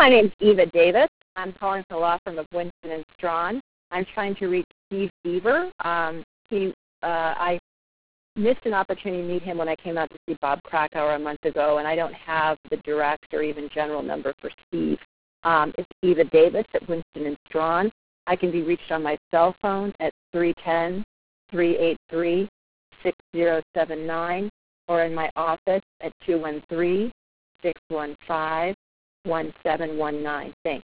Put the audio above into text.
my name's Eva Davis. I'm calling from the law firm of Winston and Strawn. I'm trying to reach Steve Beaver. I missed an opportunity to meet him when I came out to see Bob Krakauer a month ago, and I don't have the direct or even general number for Steve. It's Eva Davis at Winston and Strawn. I can be reached on my cell phone at 310-383-6079 or in my office at 213-615-1719. Thanks.